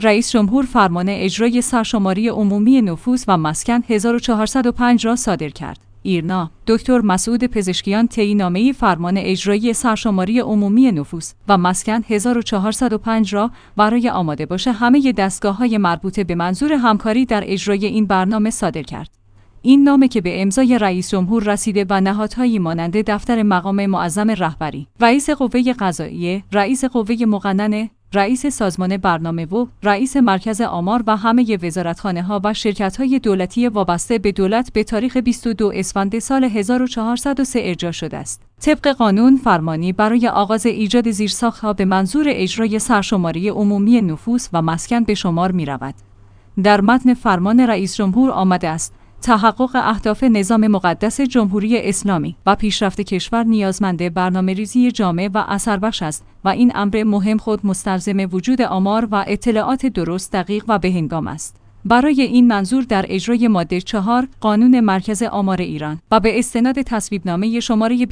رئیس جمهور فرمان اجرای سرشماری عمومی نفوس و مسکن 1405 را صادر کرد. ایرنا، دکتر مسعود پزشکیان طی فرمان اجرایی سرشماری عمومی نفوس و مسکن 1405 را برای آماده باشه همه دستگاه‌های مربوطه به منظور همکاری در اجرای این برنامه صادر کرد. این نامه که به امضای رئیس جمهور رسیده و نهادهایی مانند دفتر مقام معظم رهبری، رئیس قوه قضاییه، رئیس قوه مقننه، رئیس سازمان برنامه و رئیس مرکز آمار و همه وزارتخانه‌ها و شرکت‌های دولتی وابسته به دولت به تاریخ 22 اسفند سال 1403 ارجاع شده است. طبق قانون فرمانی برای آغاز ایجاد زیرساخت‌ها به منظور اجرای سرشماری عمومی نفوس و مسکن به شمار می‌رود. در متن فرمان رئیس جمهور آمده است: تحقق اهداف نظام مقدس جمهوری اسلامی و پیشرفت کشور نیازمند برنامه‌ریزی جامع و اثربخش است و این امر مهم خود مستلزم وجود آمار و اطلاعات درست، دقیق و بهنگام است. برای این منظور در اجرای ماده 4 قانون مرکز آمار ایران و به استناد تصویبنامه شماره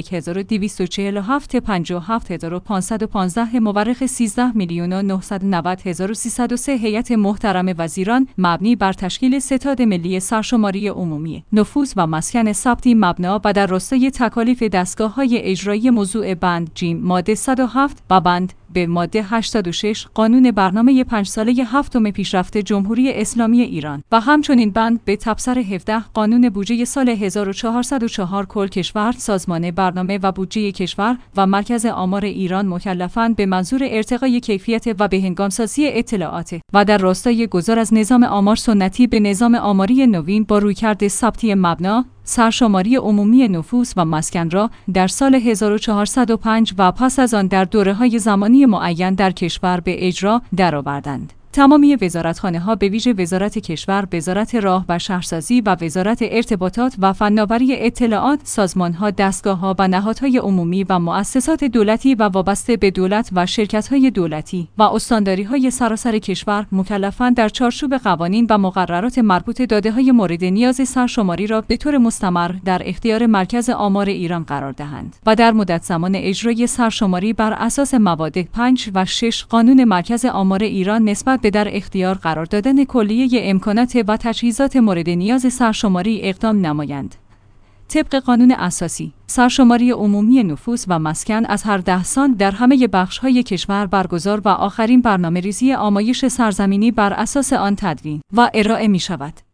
21247 57515 مورخ 13,990,303 هیئت محترم وزیران مبنی بر تشکیل ستاد ملی سرشماری عمومی نفوس و مسکن ثبتی مبنا و در راستای تکالیف دستگاه‌های اجرایی موضوع بند جیم ماده 107 و بند به ماده 86 قانون برنامه 5 ساله هفتم پیشرفت جمهوری اسلامی ایران و همچنین بند به تبصره 17 قانون بودجه سال 1404 کل کشور، سازمان برنامه و بودجه کشور و مرکز آمار ایران مکلفند به منظور ارتقای کیفیت و بهنگام‌سازی اطلاعات و در راستای گذار از نظام آمار سنتی به نظام آماری نوین با رویکرد ثبتی مبنا، سرشماری عمومی نفوس و مسکن را در سال 1405 و پس از آن در دوره‌های زمانی معین در کشور به اجرا درآوردند. تمامی وزارتخانه‌ها به ویژه وزارت کشور، وزارت راه و شهرسازی و وزارت ارتباطات و فناوری اطلاعات، سازمان‌ها، دستگاه‌ها و نهادهای عمومی و مؤسسات دولتی و وابسته به دولت و شرکت‌های دولتی و استانداری‌های سراسر کشور مکلفند در چارچوب قوانین و مقررات مربوط داده‌های مورد نیاز سرشماری را به طور مستمر در اختیار مرکز آمار ایران قرار دهند و در مدت زمان اجرای سرشماری بر اساس مواد 5 و 6 قانون مرکز آمار ایران نسبت به در اختیار قرار دادن کلیه امکانات و تجهیزات مورد نیاز سرشماری اقدام نمایند. طبق قانون اساسی، سرشماری عمومی نفوس و مسکن از هر 10 سال در همه بخش‌های کشور برگزار و آخرین برنامه‌ریزی آمایش سرزمینی بر اساس آن تدوین و ارائه می‌شود.